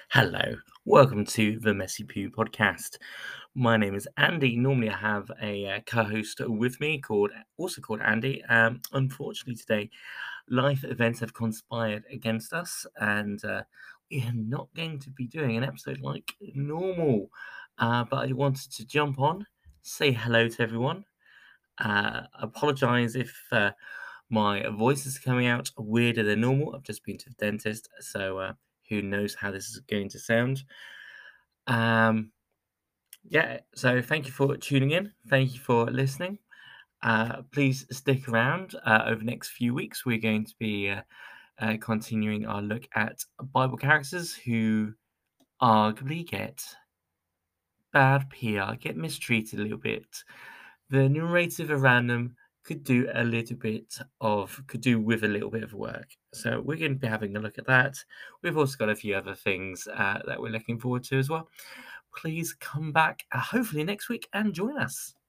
Hello, welcome to the Messy Poo podcast. My name is Andy. Normally, I have a co-host with me called Andy. Unfortunately, today life events have conspired against us, and we are not going to be doing an episode like normal. But I wanted to jump on, say hello to everyone. Apologize if my voice is coming out weirder than normal. I've just been to the dentist, so who knows how this is going to sound. Um, yeah, so thank you for tuning in. Thank you for listening. Please stick around over the next few weeks. We're going to be continuing our look at Bible characters who arguably get bad PR, get mistreated a little bit. The narrative around them could do with a little bit of work. So we're going to be having a look at that. We've also got a few other things that we're looking forward to as well. Please come back hopefully next week and join us.